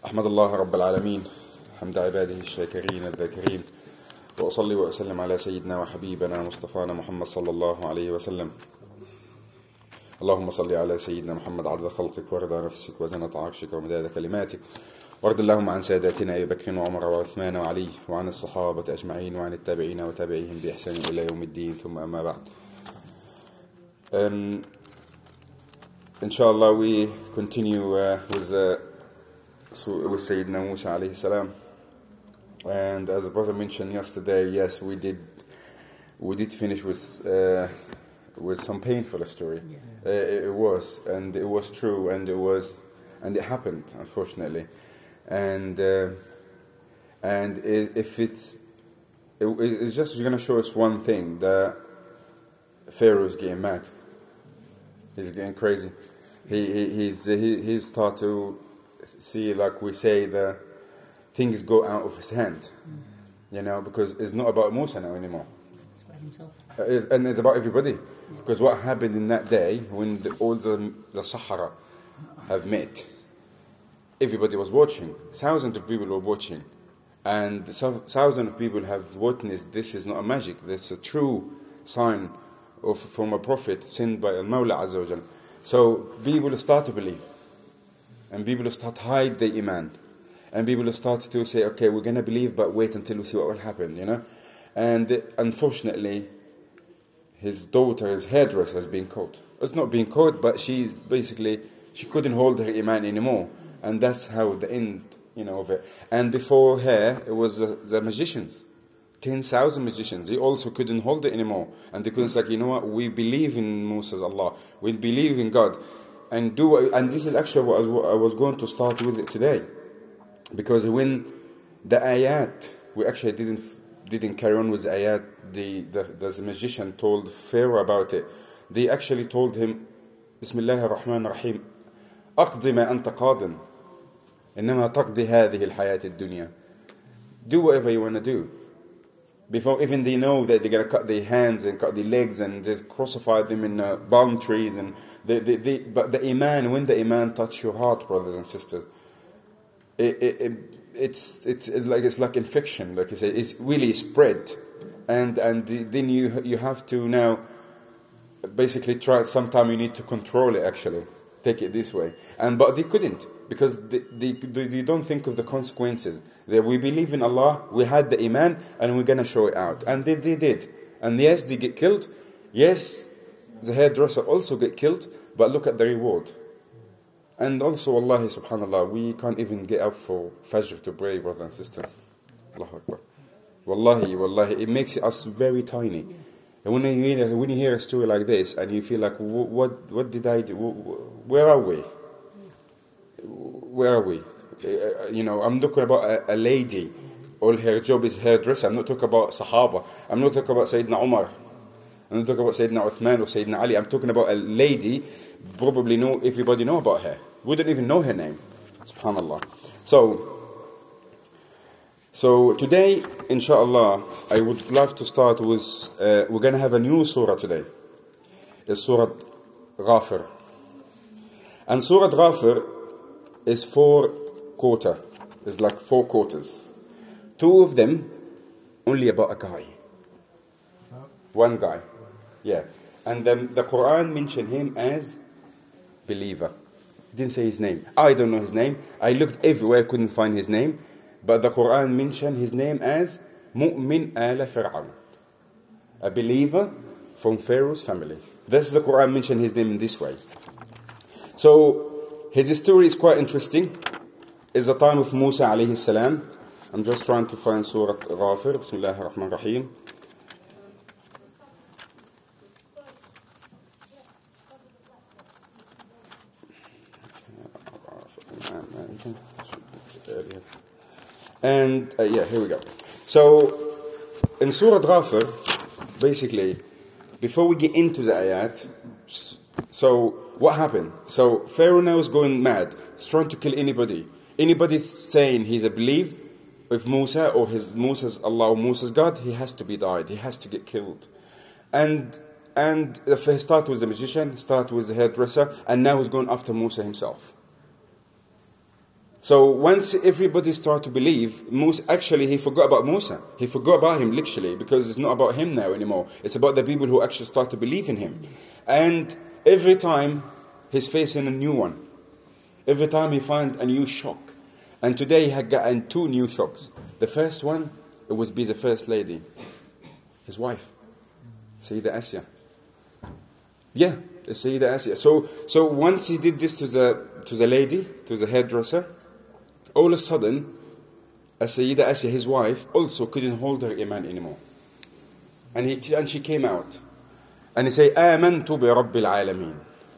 أحمد الله رب العالمين حمد عباده الشاكرين الذاكرين وأصلي وأسلم على سيدنا وحبيبنا مصطفانا محمد صلى الله عليه وسلم. اللهم صل على سيدنا محمد عدد خلقك ورضا نفسك وزنة عرشك ومداد كلماتك، وارض اللهم عن ساداتنا أبي بكر وعمر وعثمان وعلي وعن الصحابة أجمعين وعن التابعين وتابعيهم بإحسان إلى يوم الدين، ثم أما بعد. Inshallah, we continue with Sayyidina Musa alayhi salam. And as the brother mentioned yesterday, yes, we did finish with some painful story. It was true, and it happened, unfortunately. And if it's just going to show us one thing, that Pharaoh's getting mad. He's getting crazy. He's started to see, like we say, the things go out of his hand. Because it's not about Musa now anymore. It's about himself. And it's about everybody. Yeah. Because what happened in that day, when all the Sahara have met, everybody was watching. Thousands of people were watching. And thousands of people have witnessed this is not a magic. This is a true sign from a prophet sent by Al-Mawla Azza wa Jal. So people start to believe. And people start to hide their iman. And people start to say, okay, we're going to believe, but wait until we see what will happen, And unfortunately, his daughter's hairdresser has been caught. It's not being caught, but she couldn't hold her iman anymore. And that's how the end, of it. And before her, it was the magicians. 10,000 magicians. They also couldn't hold it anymore. And they couldn't say, we believe in Musa's Allah. We believe in God. And this is actually what I was going to start with it today. Because when the ayat, we actually didn't carry on with the ayat, the magician told Pharaoh about it. They actually told him, Bismillah ar-Rahman ar-Rahim, أقضي ما أنت قاضٍ إنما تقضي هذه الحياة الدنيا. Do whatever you want to do. Before even they know that they're going to cut their hands and cut their legs and just crucify them in palm trees. But the iman, when the iman touch your heart, brothers and sisters, it's like infection, like you say, it's really spread, and then you have to now basically try. Sometime you need to control it. Actually, take it this way, but they couldn't, because they don't think of the consequences. That we believe in Allah, we had the iman, and we're gonna show it out, and they did. And yes, they get killed. Yes, the hairdresser also get killed. But look at the reward. And also, wallahi, subhanallah, we can't even get up for Fajr to pray, brothers and sisters. Allahu Akbar. Wallahi, it makes us very tiny. And when you hear a story like this, and you feel like, what did I do? Where are we? I'm talking about a lady. All her job is hairdresser. I'm not talking about Sahaba. I'm not talking about Sayyidina Umar. I'm not talking about Sayyidina Uthman or Sayyidina Ali. I'm talking about a lady. Probably everybody know about her. We don't even know her name. Subhanallah. So today, inshallah, I would love to start with, we're going to have a new surah today. It's Surah Ghafir. And Surah Ghafir is 4 quarters. It's like 4 quarters. 2 of them only about a guy. One guy. Yeah. And then the Quran mentioned him as believer. Didn't say his name. I don't know his name. I looked everywhere, couldn't find his name. But the Quran mentioned his name as Mu'min ala Fir'aun. A believer from Pharaoh's family. That's the Quran mentioned his name in this way. So his story is quite interesting. It's the time of Musa alayhi salam. I'm just trying to find Surah Ghafir. Bismillahir Rahmanir Rahim. And here we go. So in Surah Ghafir, basically, before we get into the ayat, so what happened? So Pharaoh now is going mad. He's trying to kill anybody. Anybody saying he's a believer with Musa or Musa's Allah or Musa's God, he has to be died. He has to get killed. And if he started with the magician, started with the hairdresser, and now he's going after Musa himself. So once everybody started to believe, Musa, actually he forgot about Musa. He forgot about him literally, because it's not about him now anymore. It's about the people who actually start to believe in him. And every time he's facing a new one. Every time he finds a new shock. And today he had gotten 2 new shocks. The first one, it would be the first lady, his wife, Sayyidah Asya. Yeah, Sayyidah Asya. So once he did this to the lady, to the hairdresser, all of a sudden, Sayyidah Asya, his wife, also couldn't hold her iman anymore. And she came out. And he said, "Amantu bi Rabbil Alameen."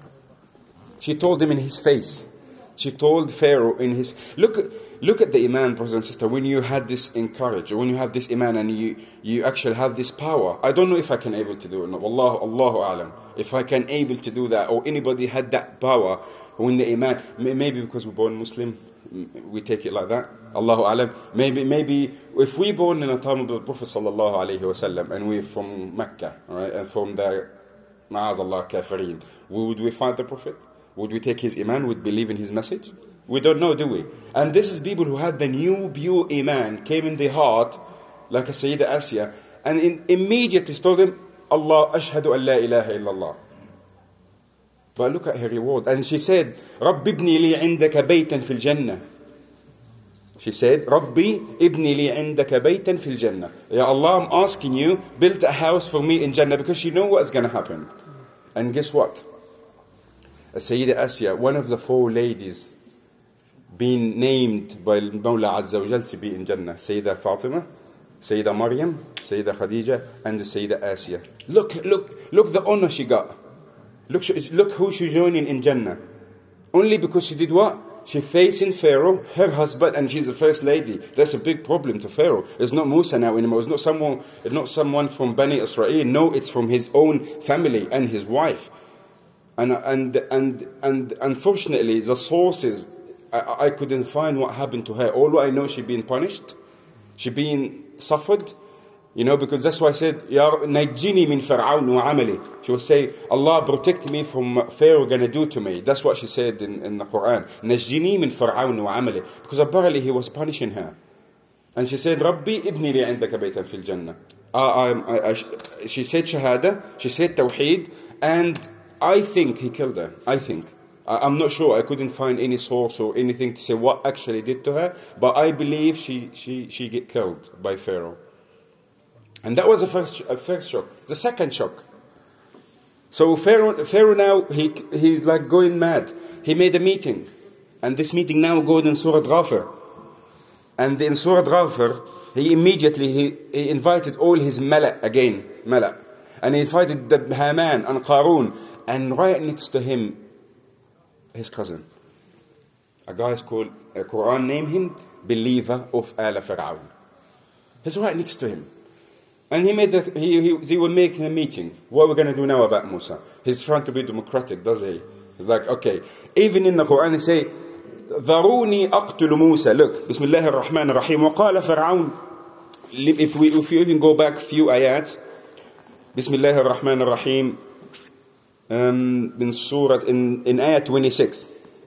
She told him in his face. She told Pharaoh in his... Look at the iman, brothers and sisters. When you had this encourage, when you have this iman and you actually have this power. I don't know if I can able to do it. Allahu A'lam. If I can able to do that, or anybody had that power when the iman... Maybe because we're born Muslim, we take it like that. Allahu A'lam. Maybe if we born in a time of the Prophet Sallallahu Alaihi Wasallam, and we're from Mecca, right, and from the Ma'azallah Kafirin, would we find the Prophet? Would we take his iman? Would believe in his message? We don't know, do we? And this is people who had the new pure iman, came in their heart, like a Sayyidah Asya, and immediately told him, Allah, ashhadu an la ilaha illallah. But look at her reward. And she said, Rabbi ibni li indaka baytan fil jannah. She said, Rabbi ibni li indaka baytan fil jannah. Ya Allah, I'm asking you, build a house for me in Jannah, because you know what's going to happen. And guess what? Sayyidah Asya, one of the 4 ladies being named by Mawla Azza wa Jal to be in Jannah. Sayyidah Fatima, Sayyidah Maryam, Sayyidah Khadija, and the Sayyidah Asya. Look the honor she got. Look who she's joining in Jannah. Only because she did what? She facing Pharaoh, her husband, and she's the first lady. That's a big problem to Pharaoh. It's not Musa now anymore. It's not someone from Bani Israel. No, it's from his own family and his wife. And unfortunately, the sources, I couldn't find what happened to her. All I know, she being punished, she being suffered, because that's why I said, Ya Najjini min Fir'aun wa amali. She will say, Allah protect me from what Pharaoh gonna do to me. That's what she said in the Quran. Najjini min Fir'aun wa amali. Because apparently he was punishing her. And she said, Rabbi ibni li indaka baytan fil jannah. She said Shahada, she said Tawheed, and I think he killed her. I think. I'm not sure. I couldn't find any source or anything to say what actually did to her. But I believe she get killed by Pharaoh. And that was the first shock. The second shock. So Pharaoh now, he's like going mad. He made a meeting. And this meeting now goes in Surah Ghafir. And in Surah Ghafir, he immediately invited all his Mala again. And he invited the Haman and Qarun. And right next to him, his cousin. A guy is called, Quran named him, believer of Ala Fir'aun. He's right next to him. And they were making a meeting. What are we going to do now about Musa? He's trying to be democratic, does he? He's like, okay. Even in the Quran, they say, ذَرُونِي أَقْتُلُ مُوسَى. Look, Bismillah ar-Rahman ar-Rahim. وَقَالَ فِرْعَوْنَ. If you even go back a few ayat, Bismillah ar-Rahman ar-Rahim, in Surah, in ayat 26.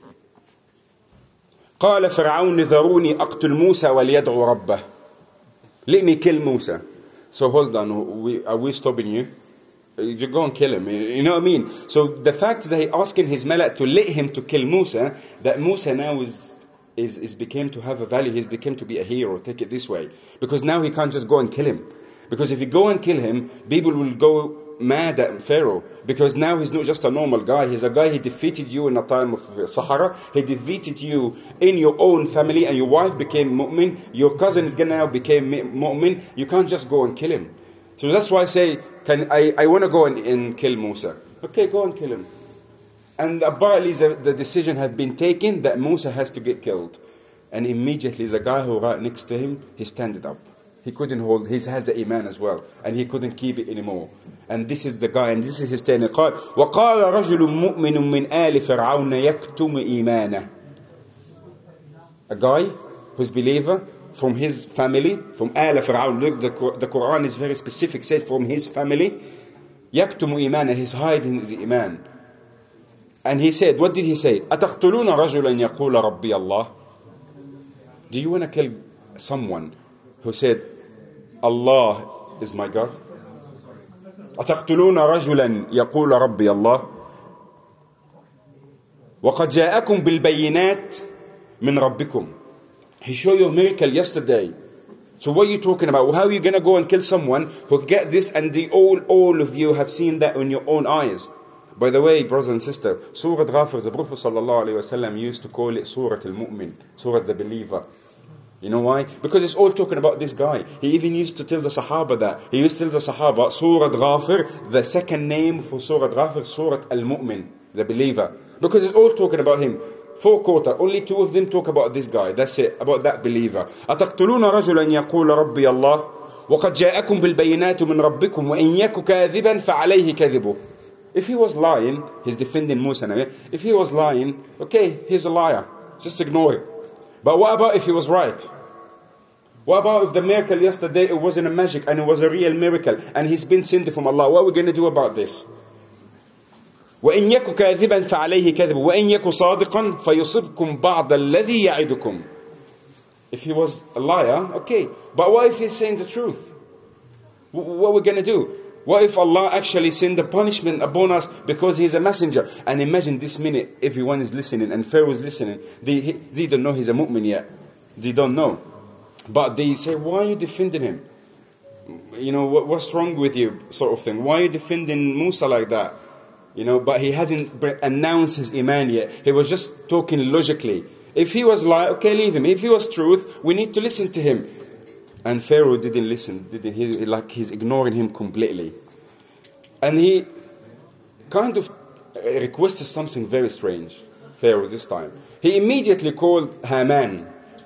قال فرعون ذروني أقتل موسى وليدعو ربه. Let me kill Musa. So hold on, are we stopping you? You go and kill him. You know what I mean? So the fact that he asking his malak to let him to kill Musa, that Musa now is became to have a value. He's became to be a hero. Take it this way, because now he can't just go and kill him. Because if you go and kill him, people will go mad at Pharaoh, because now he's not just a normal guy. He's a guy, he defeated you in a time of Sahara. He defeated you in your own family, and your wife became mu'min. Your cousin is gonna now became mu'min. You can't just go and kill him. So that's why I say, I want to go and kill Musa. Okay, go and kill him. And apparently the decision had been taken that Musa has to get killed. And immediately the guy who right next to him, he standed up. He couldn't hold, he has the iman as well. And he couldn't keep it anymore. And this is the guy, and this is his statement. وَقَالَ رَجُلٌ مُؤْمِنٌ مِّنْ آلِ فِرْعَوْنَ يَكْتُمُ إِيمَانَهُ. A guy who's believer from his family, from آل Fir'aun. Look, the Quran is very specific, said from his family. يَكْتُمُ إِيمَانَهُ, he's hiding his iman. And he said, what did he say? أَتَقْتُلُونَ رَجُلًا يَقُولَ رَبِّيَ اللَّهِ. Do you want to kill someone who said, Allah is my God? أتقتلون رجلا يقول ربي الله وقد جاءكم بالبينات من ربكم. He showed you a miracle yesterday. So what are you talking about? How are you going to go and kill someone who get this, and all of you have seen that in your own eyes? By the way, brothers and sisters, Surah Ghafir, the Prophet ﷺ used to call it Surah Al-Mu'min, Surah the believer. You know why? Because it's all talking about this guy. He even used to tell the Sahaba that. He used to tell the Sahaba, Surah Ghafir, the second name for Surah Ghafir, Surah Al-Mu'min, the believer. Because it's all talking about him. 4 quarters, only 2 of them talk about this guy. That's it, about that believer. أتقتلون رجلا يقول ربي الله وقد جاءكم بالبينات من ربكم وإن يك كاذبا فعليه كذبه. If he was lying, he's defending Musa now. If he was lying, okay, he's a liar. Just ignore it. But what about if he was right? What about if the miracle yesterday, it wasn't a magic and it was a real miracle and he's been sent from Allah? What are we going to do about this? وَإِنْ يَكُ كَاذِبًا فَعَلَيْهِ كَذِبٌ وَإِنْ يَكُ صَادِقًا فَيُصِبْكُمْ بَعْضَ الَّذِي يَعِدُكُمْ. If he was a liar, okay. But what if he's saying the truth? What are we going to do? What if Allah actually send the punishment upon us because he's a messenger? And imagine this minute, everyone is listening and Pharaoh is listening. They don't know he's a mu'min yet. They don't know. But they say, why are you defending him? You know, what's wrong with you, sort of thing. Why are you defending Musa like that? You know, but he hasn't announced his iman yet. He was just talking logically. If he was lie, okay, leave him. If he was truth, we need to listen to him. And Pharaoh didn't listen. He's ignoring him completely. And he kind of requested something very strange. Pharaoh this time. He immediately called Haman.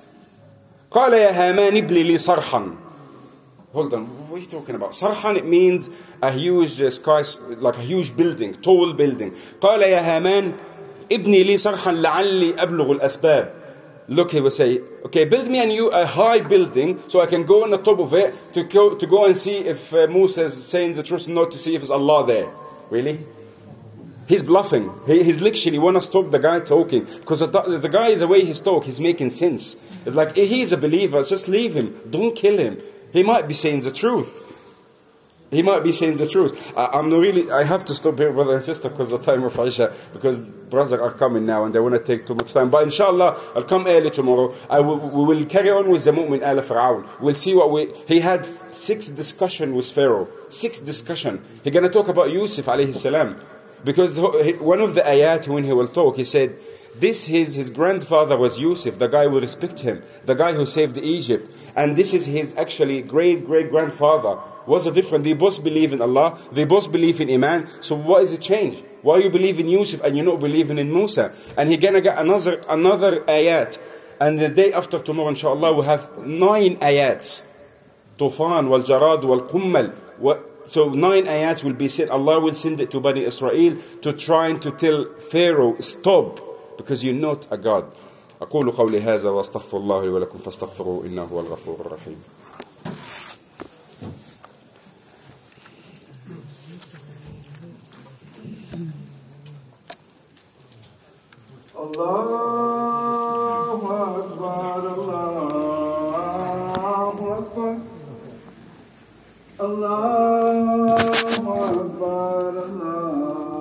قال يا هامان ابني لي صرحا. Hold on, what are you talking about? Sarhan, it means a huge sky, like a huge building, tall building. قال يا هامان ابني لي صرحا لعلي أبلغ الأسباب. Look, he will say, okay, build me a high building so I can go on the top of it to go and see if Musa is saying the truth, not to see if it's Allah there. Really? He's bluffing. He's literally want to stop the guy talking. Because the guy, the way he's talking, he's making sense. It's like, he's a believer, just leave him. Don't kill him. He might be saying the truth. He might be saying the truth. I have to stop here, brother and sister, because of the time of Isha, because brothers are coming now and they want to take too much time. But inshallah, I'll come early tomorrow. We will carry on with the Mu'min al Fir'aun. We'll see he had 6 discussions with Pharaoh. 6 discussions. He's going to talk about Yusuf alayhi salam. Because one of the ayat when he will talk, he said, his grandfather was Yusuf, the guy who respect him, the guy who saved Egypt. And this is his actually great-great-grandfather. What's the difference? They both believe in Allah, they both believe in Iman. So what is the change? Why you believe in Yusuf and you're not believing in Musa? And he's going to get another ayat. And the day after tomorrow, inshallah, we'll have 9 ayats. Tufan, wal Jarad, wal Qummal. So 9 ayats will be said. Allah will send it to Bani Israel to try to tell Pharaoh, stop, because you're not a God. أقول قولي هذا وأستغفر الله لي ولكم فاستغفروه إنه هو الغفور الرحيم. الله أكبر الله أكبر الله